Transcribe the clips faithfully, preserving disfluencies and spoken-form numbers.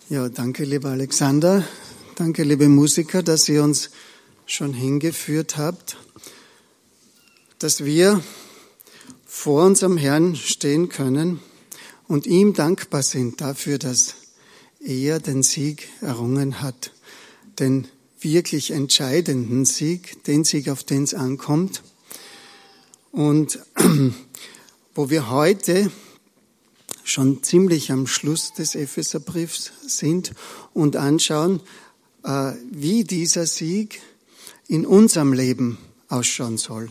Ja, danke, lieber Alexander. Danke, liebe Musiker, dass ihr uns schon hingeführt habt, dass wir vor unserem Herrn stehen können und ihm dankbar sind dafür, dass er den Sieg errungen hat, den wirklich entscheidenden Sieg, den Sieg, auf den es ankommt. Und wo wir heute schon ziemlich am Schluss des Epheserbriefs sind und anschauen, wie dieser Sieg in unserem Leben ausschauen soll.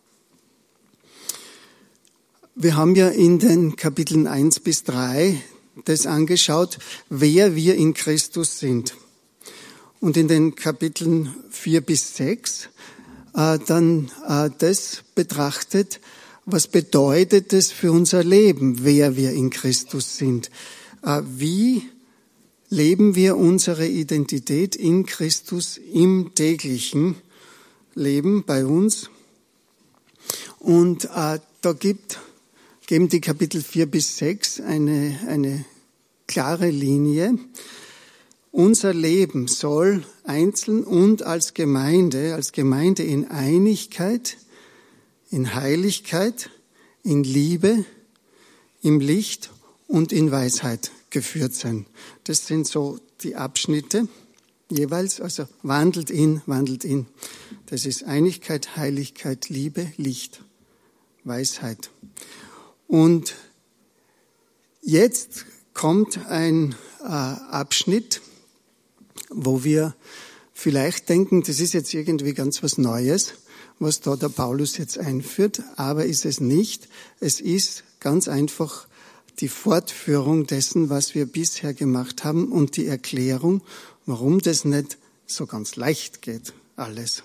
Wir haben ja in den Kapiteln eins bis drei das angeschaut, wer wir in Christus sind. Und in den Kapiteln vier bis sechs äh, dann äh, das betrachtet, was bedeutet es für unser Leben, wer wir in Christus sind? Äh, wie leben wir unsere Identität in Christus im täglichen Leben bei uns? Und äh, da gibt, geben die Kapitel vier bis sechs eine, eine klare Linie. Unser Leben soll einzeln und als Gemeinde, als Gemeinde in Einigkeit, in Heiligkeit, in Liebe, im Licht und in Weisheit geführt sein. Das sind so die Abschnitte jeweils, also wandelt in, wandelt in. Das ist Einigkeit, Heiligkeit, Liebe, Licht, Weisheit. Und jetzt kommt ein äh, Abschnitt, wo wir vielleicht denken, das ist jetzt irgendwie ganz was Neues, was da der Paulus jetzt einführt, aber ist es nicht. Es ist ganz einfach die Fortführung dessen, was wir bisher gemacht haben und die Erklärung, warum das nicht so ganz leicht geht, alles.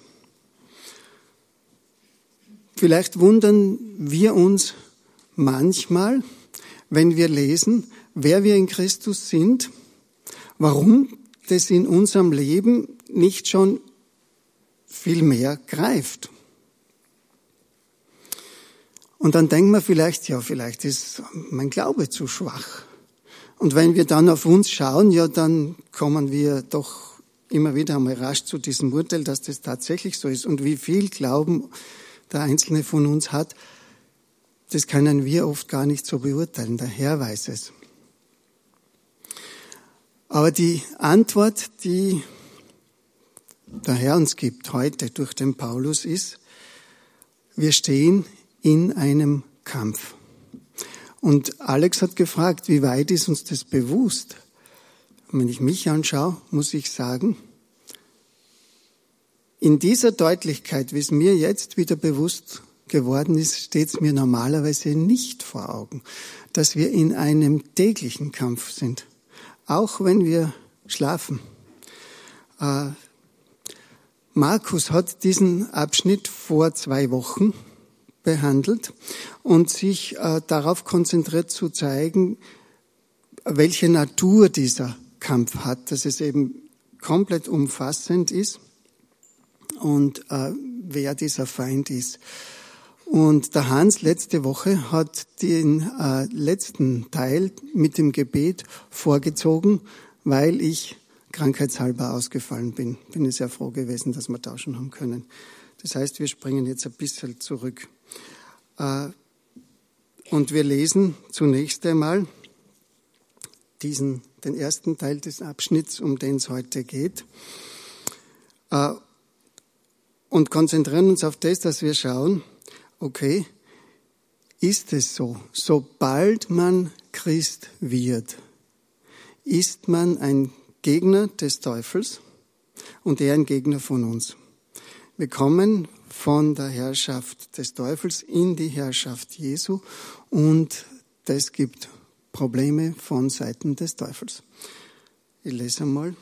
Vielleicht wundern wir uns manchmal, wenn wir lesen, wer wir in Christus sind, warum das in unserem Leben nicht schon viel mehr greift. Und dann denken wir vielleicht, ja, vielleicht ist mein Glaube zu schwach. Und wenn wir dann auf uns schauen, ja, dann kommen wir doch immer wieder einmal rasch zu diesem Urteil, dass das tatsächlich so ist. Und wie viel Glauben der Einzelne von uns hat, das können wir oft gar nicht so beurteilen. Der Herr weiß es. Aber die Antwort, die der Herr uns gibt heute durch den Paulus ist, wir stehen in einem Kampf. Und Alex hat gefragt, wie weit ist uns das bewusst? Und wenn ich mich anschaue, muss ich sagen, in dieser Deutlichkeit, wie es mir jetzt wieder bewusst geworden ist, steht es mir normalerweise nicht vor Augen, dass wir in einem täglichen Kampf sind, auch wenn wir schlafen. Äh, Markus hat diesen Abschnitt vor zwei Wochen behandelt und sich äh, darauf konzentriert zu zeigen, welche Natur dieser Kampf hat, dass es eben komplett umfassend ist und äh, wer dieser Feind ist. Und der Hans letzte Woche hat den äh, letzten Teil mit dem Gebet vorgezogen, weil ich krankheitshalber ausgefallen bin. Bin ich sehr froh gewesen, dass wir tauschen haben können. Das heißt, wir springen jetzt ein bisschen zurück. Äh, und wir lesen zunächst einmal diesen, den ersten Teil des Abschnitts, um den es heute geht. Äh, und konzentrieren uns auf das, dass wir schauen, okay, ist es so? Sobald man Christ wird, ist man ein Gegner des Teufels und er ein Gegner von uns. Wir kommen von der Herrschaft des Teufels in die Herrschaft Jesu und das gibt Probleme von Seiten des Teufels. Ich lese einmal.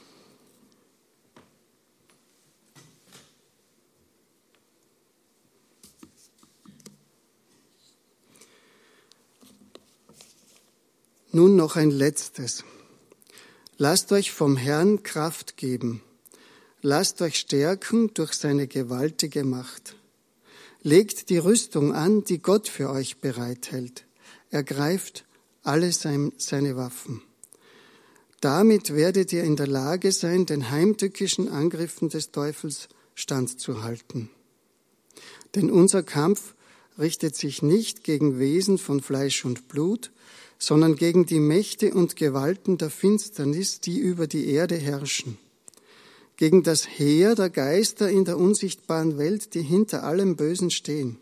Nun noch ein letztes. Lasst euch vom Herrn Kraft geben. Lasst euch stärken durch seine gewaltige Macht. Legt die Rüstung an, die Gott für euch bereithält. Ergreift alle seine Waffen. Damit werdet ihr in der Lage sein, den heimtückischen Angriffen des Teufels standzuhalten. Denn unser Kampf richtet sich nicht gegen Wesen von Fleisch und Blut, sondern gegen die Mächte und Gewalten der Finsternis, die über die Erde herrschen, gegen das Heer der Geister in der unsichtbaren Welt, die hinter allem Bösen stehen.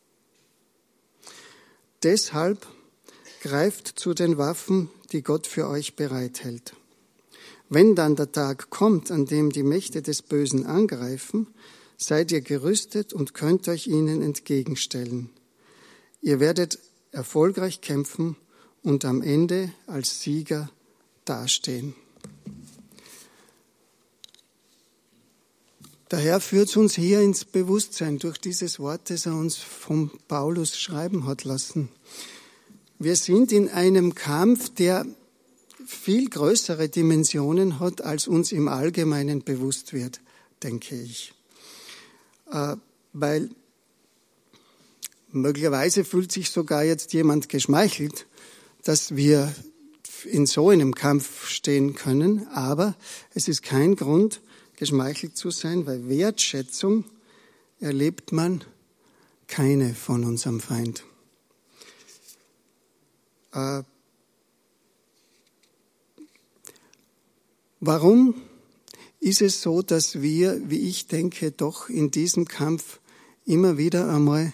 Deshalb greift zu den Waffen, die Gott für euch bereithält. Wenn dann der Tag kommt, an dem die Mächte des Bösen angreifen, seid ihr gerüstet und könnt euch ihnen entgegenstellen. Ihr werdet erfolgreich kämpfen und am Ende als Sieger dastehen. Der Herr führt uns hier ins Bewusstsein durch dieses Wort, das er uns vom Paulus schreiben hat lassen. Wir sind in einem Kampf, der viel größere Dimensionen hat, als uns im Allgemeinen bewusst wird, denke ich. Äh, weil möglicherweise fühlt sich sogar jetzt jemand geschmeichelt, dass wir in so einem Kampf stehen können, aber es ist kein Grund, geschmeichelt zu sein, weil Wertschätzung erlebt man keine von unserem Feind. Äh, warum ist es so, dass wir, wie ich denke, doch in diesem Kampf immer wieder einmal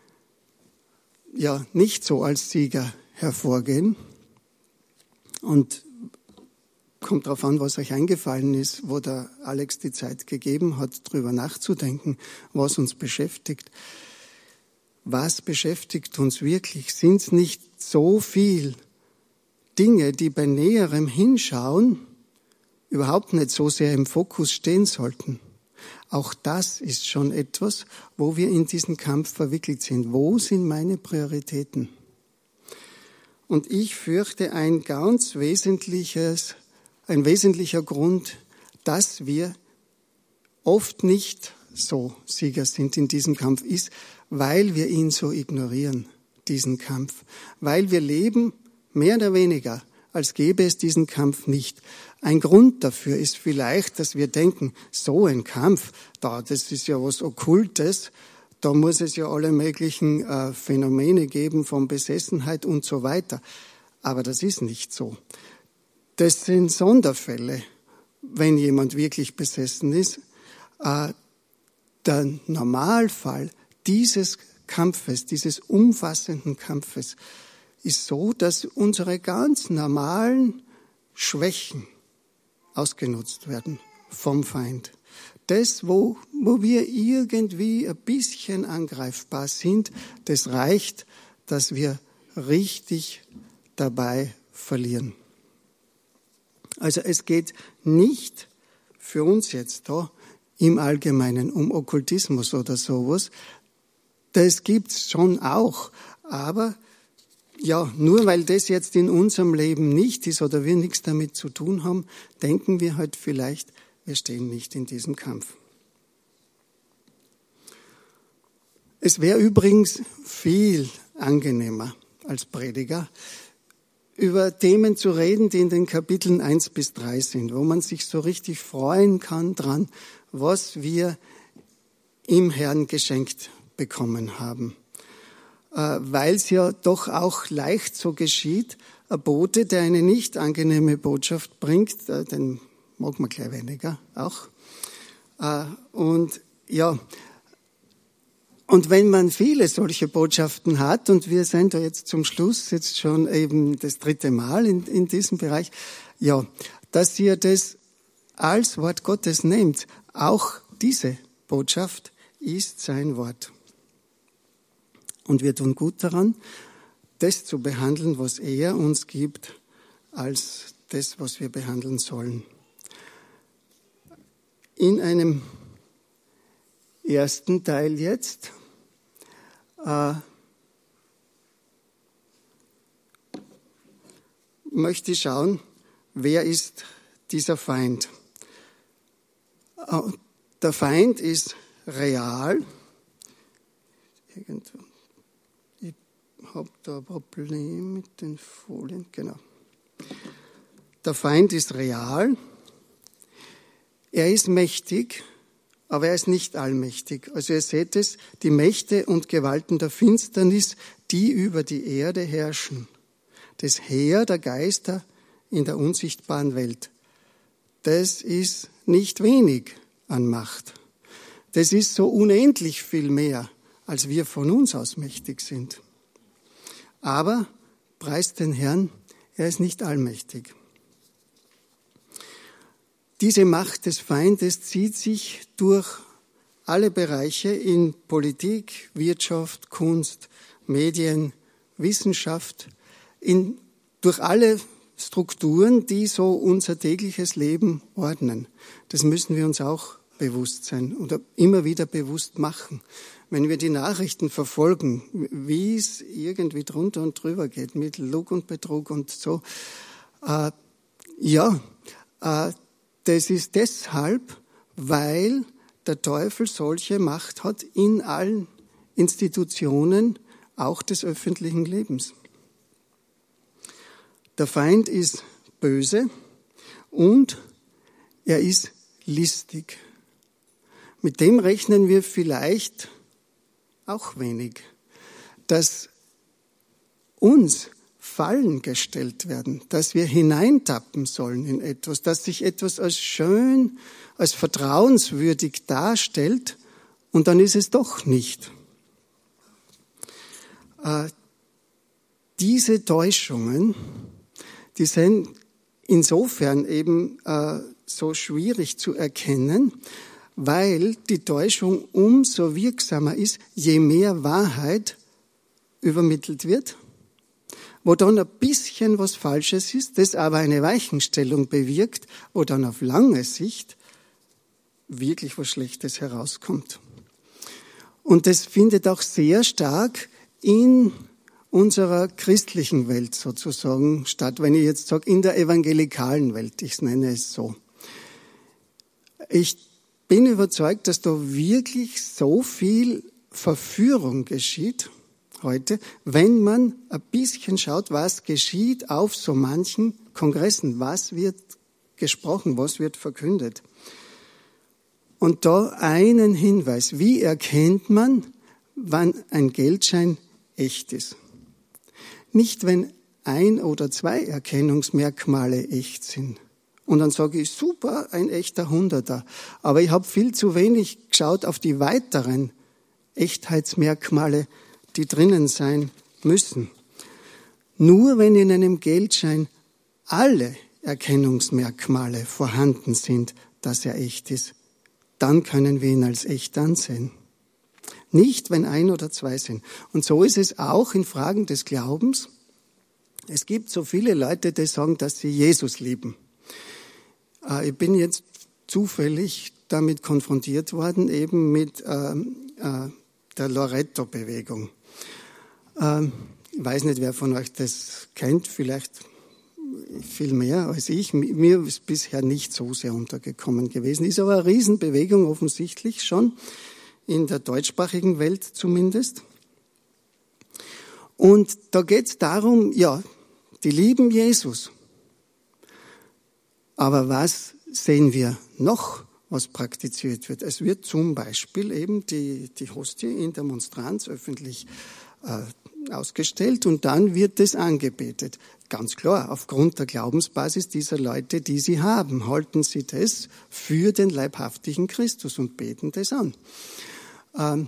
ja nicht so als Sieger hervorgehen? Und kommt darauf an, was euch eingefallen ist, wo der Alex die Zeit gegeben hat, drüber nachzudenken, was uns beschäftigt. Was beschäftigt uns wirklich? Sind es nicht so viel Dinge, die bei näherem Hinschauen überhaupt nicht so sehr im Fokus stehen sollten? Auch das ist schon etwas, wo wir in diesen Kampf verwickelt sind. Wo sind meine Prioritäten? Und ich fürchte, ein ganz wesentliches, ein wesentlicher Grund, dass wir oft nicht so Sieger sind in diesem Kampf, ist, weil wir ihn so ignorieren, diesen Kampf. Weil wir leben mehr oder weniger, als gäbe es diesen Kampf nicht. Ein Grund dafür ist vielleicht, dass wir denken, so ein Kampf, da, das ist ja was Okkultes, da muss es ja alle möglichen äh, Phänomene geben von Besessenheit und so weiter. Aber das ist nicht so. Das sind Sonderfälle, wenn jemand wirklich besessen ist. Äh, der Normalfall dieses Kampfes, dieses umfassenden Kampfes, ist so, dass unsere ganz normalen Schwächen ausgenutzt werden vom Feind. Das, wo, wo wir irgendwie ein bisschen angreifbar sind, das reicht, dass wir richtig dabei verlieren. Also es geht nicht für uns jetzt da im Allgemeinen um Okkultismus oder sowas. Das gibt's schon auch, aber ja, nur weil das jetzt in unserem Leben nicht ist oder wir nichts damit zu tun haben, denken wir halt vielleicht, wir stehen nicht in diesem Kampf. Es wäre übrigens viel angenehmer als Prediger, über Themen zu reden, die in den Kapiteln eins bis drei sind, wo man sich so richtig freuen kann dran, was wir im Herrn geschenkt bekommen haben. Weil es ja doch auch leicht so geschieht, ein Bote, der eine nicht angenehme Botschaft bringt, den mag man gleich weniger auch. Und ja, und wenn man viele solche Botschaften hat, und wir sind da jetzt zum Schluss jetzt schon eben das dritte Mal in, in diesem Bereich, ja, dass ihr das als Wort Gottes nehmt, auch diese Botschaft ist sein Wort. Und wir tun gut daran, das zu behandeln, was er uns gibt, als das, was wir behandeln sollen. In einem ersten Teil jetzt äh, möchte ich schauen, wer ist dieser Feind. Äh, der Feind ist real. Irgendwo. Ich habe da ein Problem mit den Folien. Genau. der Feind ist real, er ist mächtig, aber er ist nicht allmächtig. Also ihr seht es, die Mächte und Gewalten der Finsternis, die über die Erde herrschen. Das Heer der Geister in der unsichtbaren Welt. Das ist nicht wenig an Macht. Das ist so unendlich viel mehr, als wir von uns aus mächtig sind. Aber, preist den Herrn, er ist nicht allmächtig. Diese Macht des Feindes zieht sich durch alle Bereiche in Politik, Wirtschaft, Kunst, Medien, Wissenschaft, in, durch alle Strukturen, die so unser tägliches Leben ordnen. Das müssen wir uns auch bewusst sein oder immer wieder bewusst machen. Wenn wir die Nachrichten verfolgen, wie es irgendwie drunter und drüber geht, mit Lug und Betrug und so, äh, ja, äh, das ist deshalb, weil der Teufel solche Macht hat in allen Institutionen, auch des öffentlichen Lebens. Der Feind ist böse und er ist listig. Mit dem rechnen wir vielleicht auch wenig, dass uns Fallen gestellt werden, dass wir hineintappen sollen in etwas, dass sich etwas als schön, als vertrauenswürdig darstellt und dann ist es doch nicht. Äh, diese Täuschungen, die sind insofern eben äh, so schwierig zu erkennen, weil die Täuschung umso wirksamer ist, je mehr Wahrheit übermittelt wird, wo dann ein bisschen was Falsches ist, das aber eine Weichenstellung bewirkt, wo dann auf lange Sicht wirklich was Schlechtes herauskommt. Und das findet auch sehr stark in unserer christlichen Welt sozusagen statt, wenn ich jetzt sage, in der evangelikalen Welt, ich nenne es so. Ich bin überzeugt, dass da wirklich so viel Verführung geschieht heute, wenn man ein bisschen schaut, was geschieht auf so manchen Kongressen, was wird gesprochen, was wird verkündet. Und da einen Hinweis, wie erkennt man, wann ein Geldschein echt ist? Nicht, wenn ein oder zwei Erkennungsmerkmale echt sind. Und dann sage ich, super, ein echter Hunderter. Aber ich habe viel zu wenig geschaut auf die weiteren Echtheitsmerkmale, die drinnen sein müssen. Nur wenn in einem Geldschein alle Erkennungsmerkmale vorhanden sind, dass er echt ist, dann können wir ihn als echt ansehen. Nicht, wenn ein oder zwei sind. Und so ist es auch in Fragen des Glaubens. Es gibt so viele Leute, die sagen, dass sie Jesus lieben. Ich bin jetzt zufällig damit konfrontiert worden, eben mit äh, äh, der Loretto-Bewegung. Äh, ich weiß nicht, wer von euch das kennt, vielleicht viel mehr als ich. Mir ist bisher nicht so sehr untergekommen gewesen. Ist aber eine Riesenbewegung offensichtlich schon, in der deutschsprachigen Welt zumindest. Und da geht es darum, ja, die lieben Jesus. Aber was sehen wir noch, was praktiziert wird? Es wird zum Beispiel eben die, die Hostie in der Monstranz öffentlich äh, ausgestellt und dann wird es angebetet. Ganz klar, aufgrund der Glaubensbasis dieser Leute, die sie haben, halten sie das für den leibhaftigen Christus und beten das an. Ähm,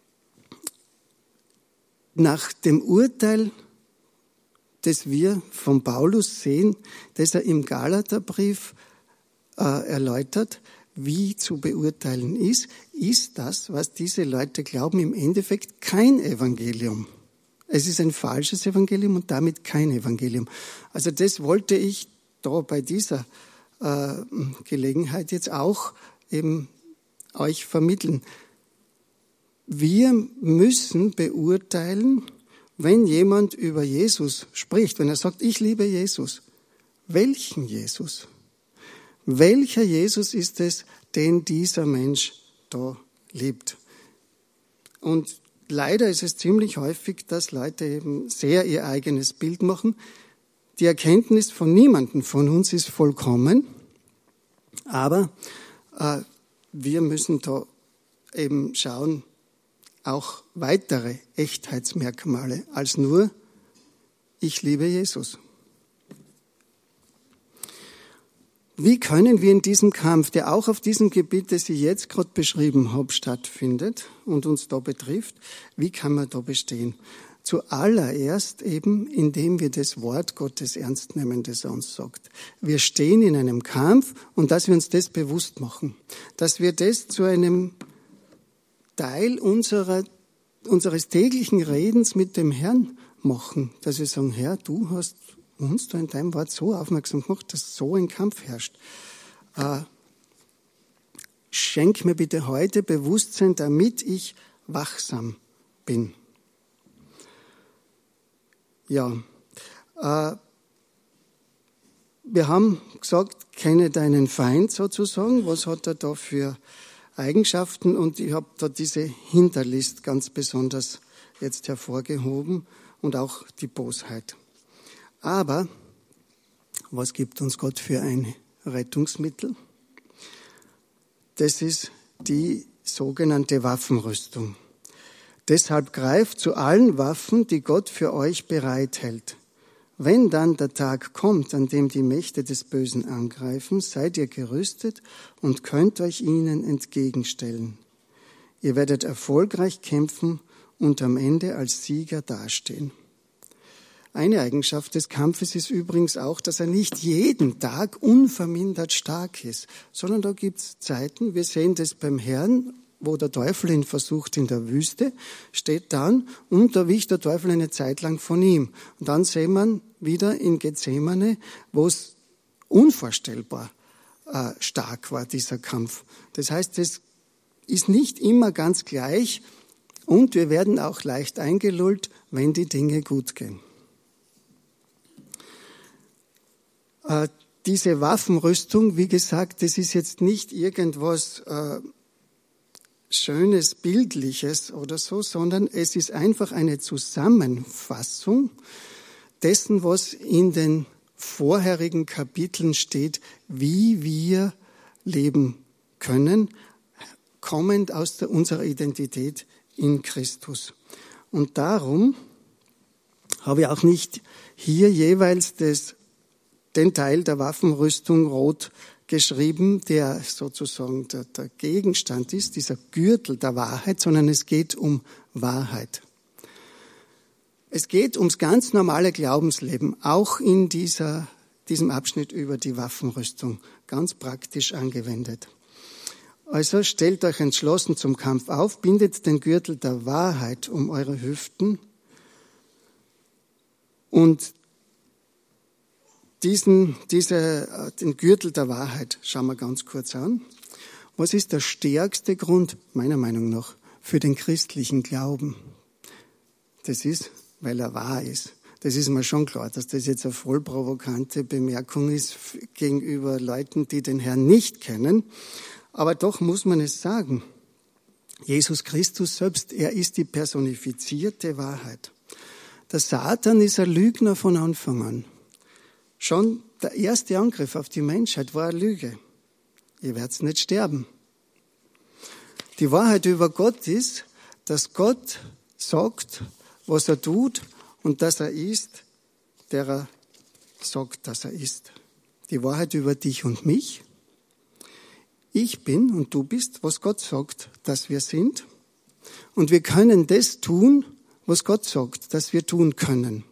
nach dem Urteil, das wir von Paulus sehen, das er im Galaterbrief äh, erläutert, wie zu beurteilen ist, ist das, was diese Leute glauben, im Endeffekt kein Evangelium. Es ist ein falsches Evangelium und damit kein Evangelium. Also das wollte ich da bei dieser äh, Gelegenheit jetzt auch eben euch vermitteln. Wir müssen beurteilen, wenn jemand über Jesus spricht, wenn er sagt, ich liebe Jesus, welchen Jesus? Welcher Jesus ist es, den dieser Mensch da liebt? Und leider ist es ziemlich häufig, dass Leute eben sehr ihr eigenes Bild machen. Die Erkenntnis von niemandem von uns ist vollkommen, aber äh, wir müssen da eben schauen, auch weitere Echtheitsmerkmale als nur, ich liebe Jesus. Wie können wir in diesem Kampf, der auch auf diesem Gebiet, das ich jetzt gerade beschrieben habe, stattfindet und uns da betrifft, wie kann man da bestehen? Zuallererst eben, indem wir das Wort Gottes ernst nehmen, das er uns sagt. Wir stehen in einem Kampf und dass wir uns das bewusst machen. Dass wir das zu einem Teil unserer, unseres täglichen Redens mit dem Herrn machen. Dass wir sagen, Herr, du hast uns da in deinem Wort so aufmerksam gemacht, dass so ein Kampf herrscht. Äh, schenk mir bitte heute Bewusstsein, damit ich wachsam bin. Ja, äh, wir haben gesagt, kenne deinen Feind sozusagen. Was hat er da für Eigenschaften? Und ich habe da diese Hinterlist ganz besonders jetzt hervorgehoben und auch die Bosheit. Aber was gibt uns Gott für ein Rettungsmittel? Das ist die sogenannte Waffenrüstung. Deshalb greift zu allen Waffen, die Gott für euch bereithält. Wenn dann der Tag kommt, an dem die Mächte des Bösen angreifen, seid ihr gerüstet und könnt euch ihnen entgegenstellen. Ihr werdet erfolgreich kämpfen und am Ende als Sieger dastehen. Eine Eigenschaft des Kampfes ist übrigens auch, dass er nicht jeden Tag unvermindert stark ist, sondern da gibt es Zeiten, wir sehen das beim Herrn, wo der Teufel ihn versucht in der Wüste, steht dann und da wich der Teufel eine Zeit lang von ihm. Und dann sehen wir wieder in Gethsemane, wo es unvorstellbar äh, stark war, dieser Kampf. Das heißt, es ist nicht immer ganz gleich und wir werden auch leicht eingelullt, wenn die Dinge gut gehen. Äh, diese Waffenrüstung, wie gesagt, das ist jetzt nicht irgendwas äh, Schönes, Bildliches oder so, sondern es ist einfach eine Zusammenfassung dessen, was in den vorherigen Kapiteln steht, wie wir leben können, kommend aus der, unserer Identität in Christus. Und darum habe ich auch nicht hier jeweils das den Teil der Waffenrüstung rot geschrieben, der sozusagen der, der Gegenstand ist, dieser Gürtel der Wahrheit, sondern es geht um Wahrheit. Es geht ums ganz normale Glaubensleben, auch in dieser, diesem Abschnitt über die Waffenrüstung, ganz praktisch angewendet. Also stellt euch entschlossen zum Kampf auf, bindet den Gürtel der Wahrheit um eure Hüften und Diesen, diese, den Gürtel der Wahrheit schauen wir ganz kurz an. Was ist der stärkste Grund, meiner Meinung nach, für den christlichen Glauben? Das ist, weil er wahr ist. Das ist mir schon klar, dass das jetzt eine voll provokante Bemerkung ist gegenüber Leuten, die den Herrn nicht kennen. Aber doch muss man es sagen. Jesus Christus selbst, er ist die personifizierte Wahrheit. Der Satan ist ein Lügner von Anfang an. Schon der erste Angriff auf die Menschheit war eine Lüge. Ihr werdet nicht sterben. Die Wahrheit über Gott ist, dass Gott sagt, was er tut und dass er ist, der er sagt, dass er ist. Die Wahrheit über dich und mich. Ich bin und du bist, was Gott sagt, dass wir sind. Und wir können das tun, was Gott sagt, dass wir tun können.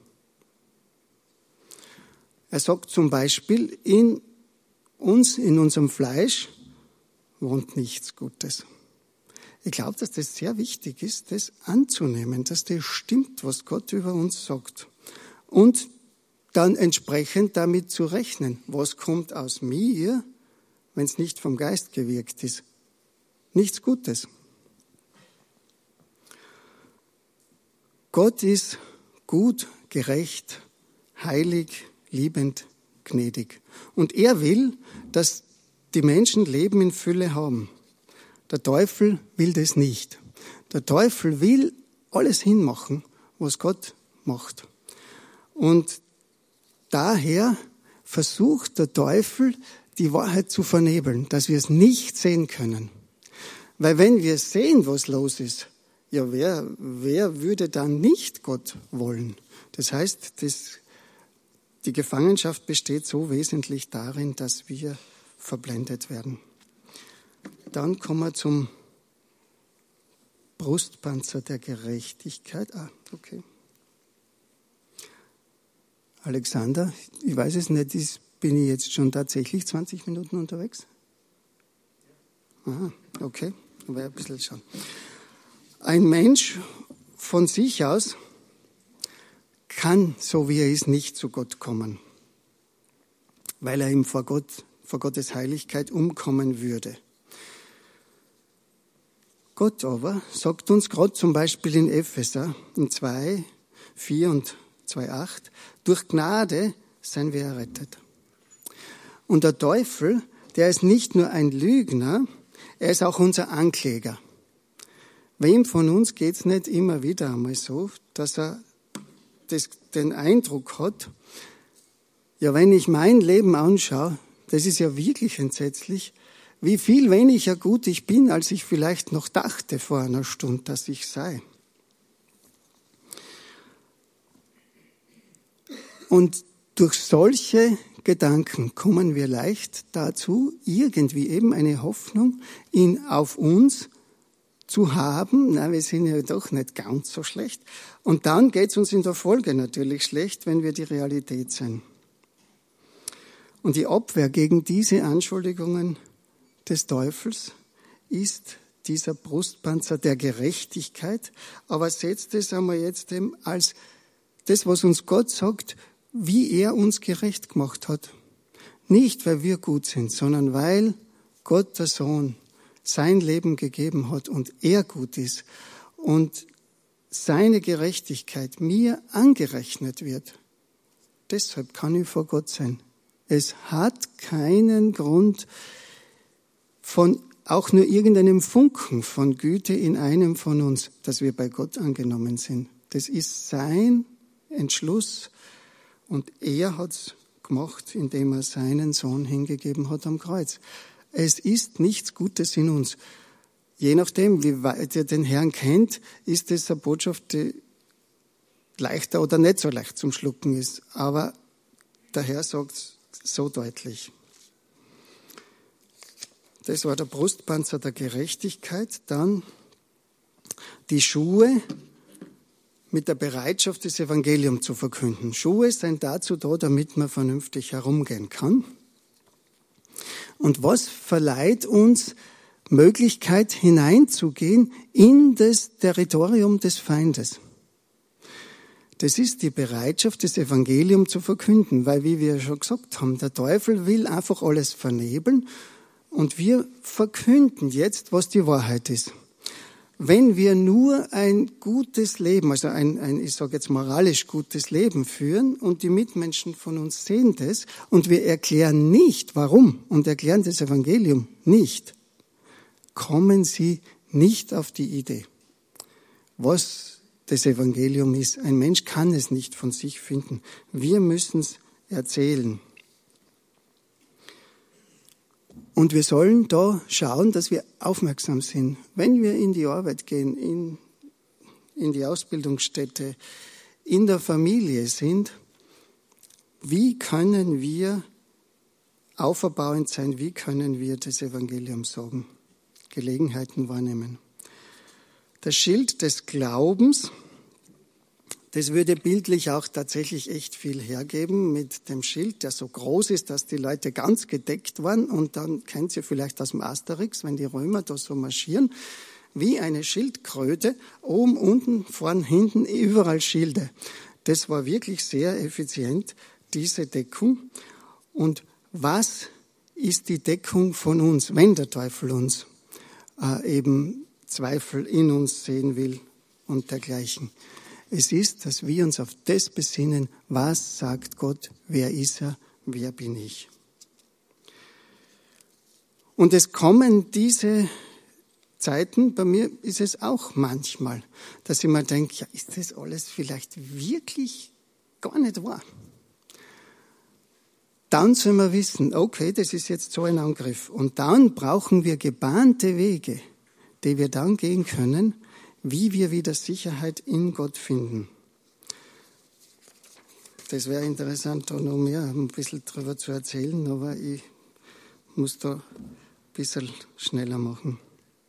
Er sagt zum Beispiel, in uns, in unserem Fleisch, wohnt nichts Gutes. Ich glaube, dass das sehr wichtig ist, das anzunehmen, dass das stimmt, was Gott über uns sagt. Und dann entsprechend damit zu rechnen, was kommt aus mir, wenn es nicht vom Geist gewirkt ist. Nichts Gutes. Gott ist gut, gerecht, heilig, liebend, gnädig. Und er will, dass die Menschen Leben in Fülle haben. Der Teufel will das nicht. Der Teufel will alles hinmachen, was Gott macht. Und daher versucht der Teufel, die Wahrheit zu vernebeln, dass wir es nicht sehen können. Weil wenn wir sehen, was los ist, ja, wer, wer würde dann nicht Gott wollen? Das heißt, das, die Gefangenschaft besteht so wesentlich darin, dass wir verblendet werden. Dann kommen wir zum Brustpanzer der Gerechtigkeit. Ah, okay. Alexander, ich weiß es nicht, ist, bin ich jetzt schon tatsächlich zwanzig Minuten unterwegs? Aha, okay, aber ein bisschen schon. Ein Mensch von sich aus kann, so wie er ist, nicht zu Gott kommen, weil er ihm vor Gott, vor Gottes Heiligkeit umkommen würde. Gott aber sagt uns gerade zum Beispiel in Epheser, in zwei, vier und zwei, acht, durch Gnade seien wir errettet. Und der Teufel, der ist nicht nur ein Lügner, er ist auch unser Ankläger. Wem von uns geht's nicht immer wieder einmal so, dass er das, den Eindruck hat, ja, wenn ich mein Leben anschaue, das ist ja wirklich entsetzlich, wie viel weniger gut ich bin, als ich vielleicht noch dachte vor einer Stunde, dass ich sei. Und durch solche Gedanken kommen wir leicht dazu, irgendwie eben eine Hoffnung in, auf uns zu haben. Na, wir sind ja doch nicht ganz so schlecht. Und dann geht es uns in der Folge natürlich schlecht, wenn wir die Realität sehen. Und die Abwehr gegen diese Anschuldigungen des Teufels ist dieser Brustpanzer der Gerechtigkeit. Aber setzt es einmal jetzt eben als das, was uns Gott sagt, wie er uns gerecht gemacht hat. Nicht, weil wir gut sind, sondern weil Gott, der Sohn, sein Leben gegeben hat und er gut ist und seine Gerechtigkeit mir angerechnet wird. Deshalb kann ich vor Gott sein. Es hat keinen Grund von auch nur irgendeinem Funken von Güte in einem von uns, dass wir bei Gott angenommen sind. Das ist sein Entschluss und er hat's gemacht, indem er seinen Sohn hingegeben hat am Kreuz. Es ist nichts Gutes in uns. Je nachdem, wie weit ihr den Herrn kennt, ist es eine Botschaft, die leichter oder nicht so leicht zum Schlucken ist. Aber der Herr sagt so deutlich. Das war der Brustpanzer der Gerechtigkeit. Dann die Schuhe mit der Bereitschaft, das Evangelium zu verkünden. Schuhe sind dazu da, damit man vernünftig herumgehen kann. Und was verleiht uns Möglichkeit hineinzugehen in das Territorium des Feindes? Das ist die Bereitschaft, das Evangelium zu verkünden, weil, wie wir schon gesagt haben, der Teufel will einfach alles vernebeln und wir verkünden jetzt, was die Wahrheit ist. Wenn wir nur ein gutes Leben, also ein, ein ich sage jetzt moralisch gutes Leben führen und die Mitmenschen von uns sehen das und wir erklären nicht, warum und erklären das Evangelium nicht, kommen sie nicht auf die Idee, was das Evangelium ist. Ein Mensch kann es nicht von sich finden. Wir müssen es erzählen. Und wir sollen da schauen, dass wir aufmerksam sind. Wenn wir in die Arbeit gehen, in, in die Ausbildungsstätte, in der Familie sind, wie können wir auferbauend sein? Wie können wir das Evangelium sagen? Gelegenheiten wahrnehmen. Das Schild des Glaubens, das würde bildlich auch tatsächlich echt viel hergeben mit dem Schild, der so groß ist, dass die Leute ganz gedeckt waren. Und dann kennt ihr vielleicht aus dem Asterix, wenn die Römer da so marschieren, wie eine Schildkröte, oben, unten, vorn, hinten, überall Schilde. Das war wirklich sehr effizient, diese Deckung. Und was ist die Deckung von uns, wenn der Teufel uns äh, eben Zweifel in uns sehen will und dergleichen? Es ist, dass wir uns auf das besinnen, was sagt Gott, wer ist er, wer bin ich. Und es kommen diese Zeiten, bei mir ist es auch manchmal, dass ich mir denke, ja, ist das alles vielleicht wirklich gar nicht wahr? dann sollen wir wissen, okay, das ist jetzt so ein Angriff. Und dann brauchen wir gebahnte Wege, die wir dann gehen können, wie wir wieder Sicherheit in Gott finden. Das wäre interessant, da noch mehr ein bisschen drüber zu erzählen, aber ich muss da ein bisschen schneller machen.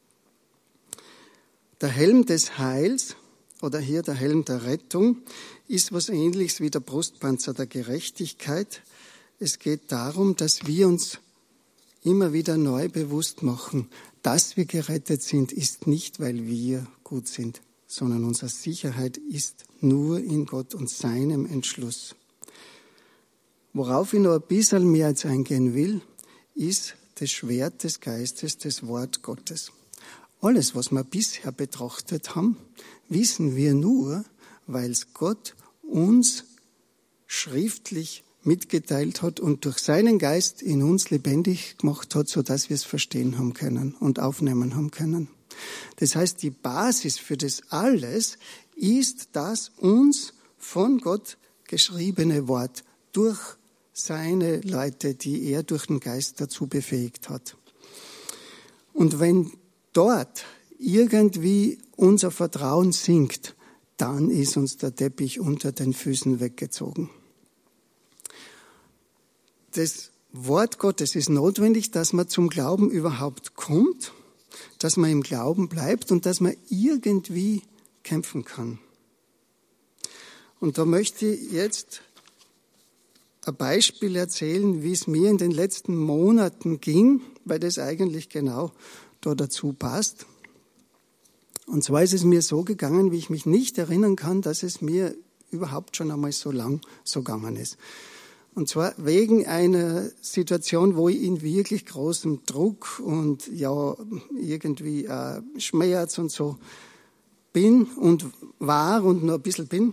Der Helm des Heils, oder hier der Helm der Rettung, ist was Ähnliches wie der Brustpanzer der Gerechtigkeit. Es geht darum, dass wir uns immer wieder neu bewusst machen, dass wir gerettet sind, ist nicht, weil wir gut sind, sondern unsere Sicherheit ist nur in Gott und seinem Entschluss. Worauf ich noch ein bisschen mehr jetzt eingehen will, ist das Schwert des Geistes, das Wort Gottes. Alles, was wir bisher betrachtet haben, wissen wir nur, weil es Gott uns schriftlich mitgeteilt hat und durch seinen Geist in uns lebendig gemacht hat, sodass wir es verstehen haben können und aufnehmen haben können. Das heißt, die Basis für das alles ist das uns von Gott geschriebene Wort durch seine Leute, die er durch den Geist dazu befähigt hat. Und wenn dort irgendwie unser Vertrauen sinkt, dann ist uns der Teppich unter den Füßen weggezogen. Das Wort Gottes ist notwendig, dass man zum Glauben überhaupt kommt, dass man im Glauben bleibt und dass man irgendwie kämpfen kann. Und da möchte ich jetzt ein Beispiel erzählen, wie es mir in den letzten Monaten ging, weil das eigentlich genau da dazu passt. Und zwar ist es mir so gegangen, wie ich mich nicht erinnern kann, dass es mir überhaupt schon einmal so lang so gegangen ist. Und zwar wegen einer Situation, wo ich in wirklich großem Druck und ja irgendwie äh, Schmerz und so bin und war und noch ein bisschen bin,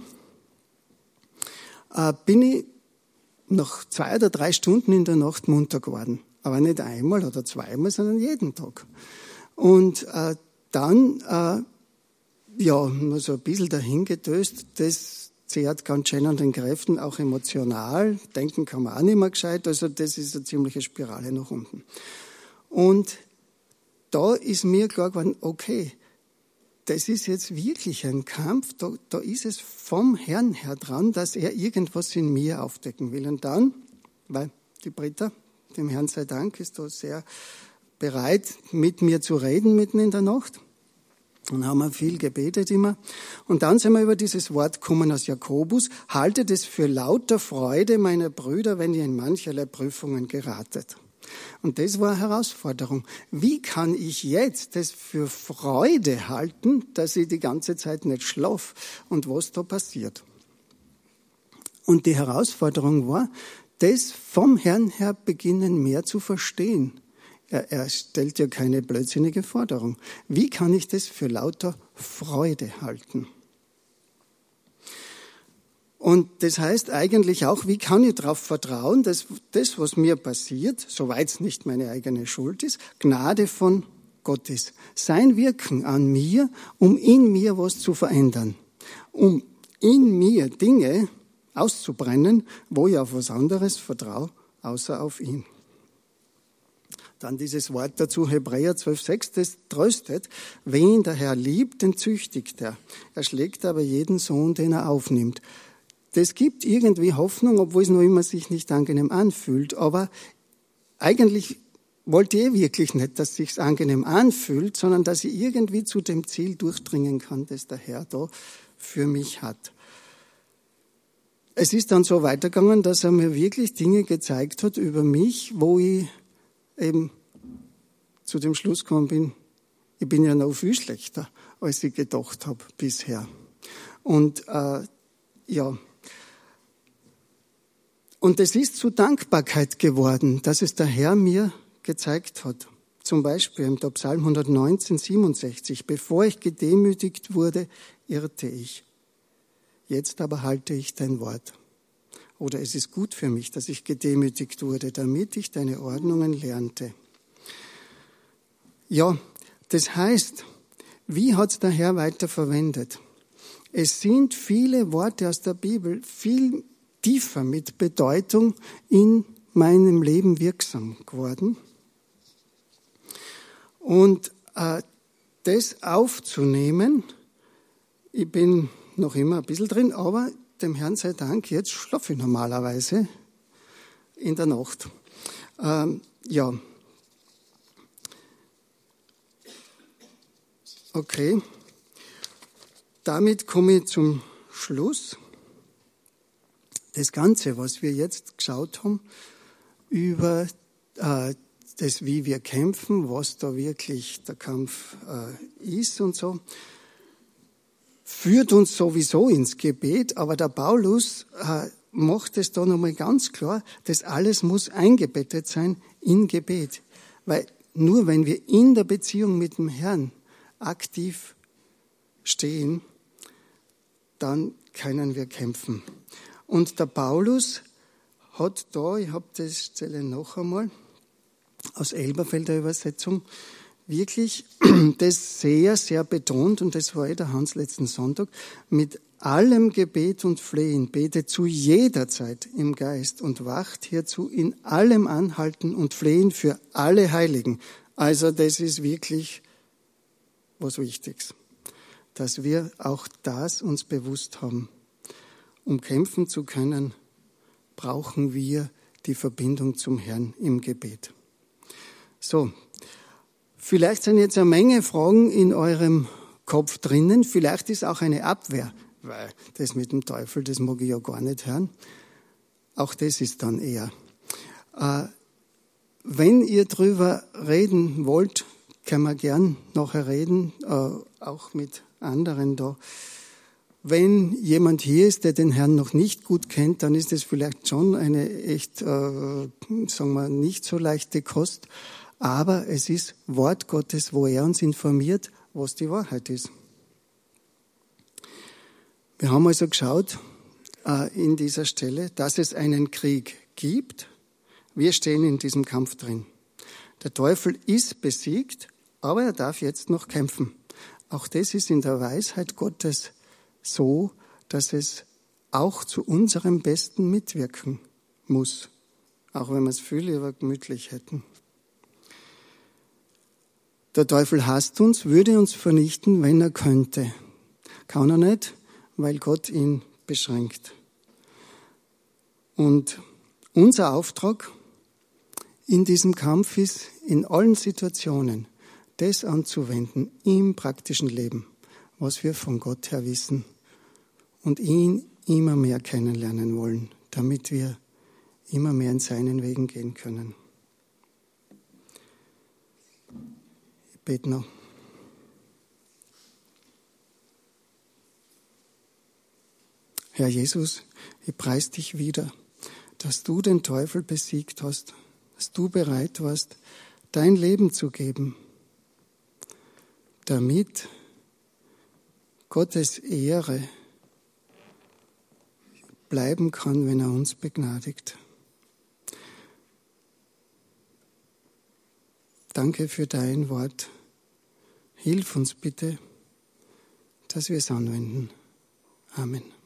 äh, bin ich nach zwei oder drei Stunden in der Nacht munter geworden. Aber nicht einmal oder zweimal, sondern jeden Tag. Und äh, dann, äh, ja, nur so ein bisschen dahingetöst, das zehrt ganz schön an den Kräften, auch emotional. Denken kann man auch nicht mehr gescheit. Also das ist eine ziemliche Spirale nach unten. Und da ist mir klar geworden, okay, das ist jetzt wirklich ein Kampf. Da, da ist es vom Herrn her dran, dass er irgendwas in mir aufdecken will. Und dann, weil die Britta, dem Herrn sei Dank, ist da sehr bereit, mit mir zu reden mitten in der Nacht. Und haben wir viel gebetet immer. Und dann sind wir über dieses Wort gekommen aus Jakobus. Haltet es für lauter Freude, meine Brüder, wenn ihr in mancherlei Prüfungen geratet. Und das war eine Herausforderung. Wie kann ich jetzt das für Freude halten, dass ich die ganze Zeit nicht schlafe und was da passiert? Und die Herausforderung war, das vom Herrn her beginnen mehr zu verstehen. Er, er stellt ja keine blödsinnige Forderung. Wie kann ich das für lauter Freude halten? Und das heißt eigentlich auch, wie kann ich darauf vertrauen, dass das, was mir passiert, soweit es nicht meine eigene Schuld ist, Gnade von Gott ist. Sein Wirken an mir, um in mir was zu verändern. Um in mir Dinge auszubrennen, wo ich auf was anderes vertraue, außer auf ihn. Dann dieses Wort dazu, Hebräer zwölf sechs, das tröstet. Wen der Herr liebt, den züchtigt er. Er schlägt aber jeden Sohn, den er aufnimmt. Das gibt irgendwie Hoffnung, obwohl es noch immer sich nicht angenehm anfühlt. Aber eigentlich wollte ich wirklich nicht, dass es sich angenehm anfühlt, sondern dass ich irgendwie zu dem Ziel durchdringen kann, das der Herr da für mich hat. Es ist dann so weitergegangen, dass er mir wirklich Dinge gezeigt hat über mich, wo ich eben zu dem Schluss gekommen bin, ich bin ja noch viel schlechter, als ich gedacht habe bisher. Und äh, ja, und es ist zu Dankbarkeit geworden, dass es der Herr mir gezeigt hat. Zum Beispiel im Psalm hundertneunzehn, siebenundsechzig, bevor ich gedemütigt wurde, irrte ich. Jetzt aber halte ich dein Wort. Oder es ist gut für mich, dass ich gedemütigt wurde, damit ich deine Ordnungen lernte. Ja, das heißt, wie hat es der Herr weiter verwendet? Es sind viele Worte aus der Bibel viel tiefer mit Bedeutung in meinem Leben wirksam geworden. Und äh, das aufzunehmen, ich bin noch immer ein bisschen drin, aber dem Herrn sei Dank, jetzt schlafe ich normalerweise in der Nacht. Ähm, ja. Okay. Damit komme ich zum Schluss. Das Ganze, was wir jetzt geschaut haben, über äh, das, wie wir kämpfen, was da wirklich der Kampf äh, ist und so, führt uns sowieso ins Gebet, aber der Paulus äh, macht es da nochmal ganz klar, das alles muss eingebettet sein in Gebet. Weil nur wenn wir in der Beziehung mit dem Herrn aktiv stehen, dann können wir kämpfen. Und der Paulus hat da, ich habe das Stelle noch einmal, aus Elberfelder Übersetzung, wirklich das sehr, sehr betont, und das war eh der Hans letzten Sonntag, mit allem Gebet und Flehen betet zu jeder Zeit im Geist und wacht hierzu in allem Anhalten und Flehen für alle Heiligen. Also das ist wirklich was Wichtiges, dass wir auch das uns bewusst haben. Um kämpfen zu können, brauchen wir die Verbindung zum Herrn im Gebet. So, vielleicht sind jetzt eine Menge Fragen in eurem Kopf drinnen. Vielleicht ist auch eine Abwehr, weil das mit dem Teufel, das mag ich ja gar nicht hören. Auch das ist dann eher. Äh, wenn ihr drüber reden wollt, können wir gern nachher reden, äh, auch mit anderen da. Wenn jemand hier ist, der den Herrn noch nicht gut kennt, dann ist es vielleicht schon eine echt, äh, sagen wir, nicht so leichte Kost. Aber es ist Wort Gottes, wo er uns informiert, was die Wahrheit ist. Wir haben also geschaut äh, in dieser Stelle, dass es einen Krieg gibt. Wir stehen in diesem Kampf drin. Der Teufel ist besiegt, aber er darf jetzt noch kämpfen. Auch das ist in der Weisheit Gottes so, dass es auch zu unserem Besten mitwirken muss, auch wenn wir es viel lieber gemütlich hätten. Der Teufel hasst uns, würde uns vernichten, wenn er könnte. Kann er nicht, weil Gott ihn beschränkt. Und unser Auftrag in diesem Kampf ist, in allen Situationen das anzuwenden im praktischen Leben, was wir von Gott her wissen und ihn immer mehr kennenlernen wollen, damit wir immer mehr in seinen Wegen gehen können. Ich bete noch. Herr Jesus, ich preise dich wieder, dass du den Teufel besiegt hast, dass du bereit warst, dein Leben zu geben, damit Gottes Ehre bleiben kann, wenn er uns begnadigt. Danke für dein Wort. Hilf uns bitte, dass wir es anwenden. Amen.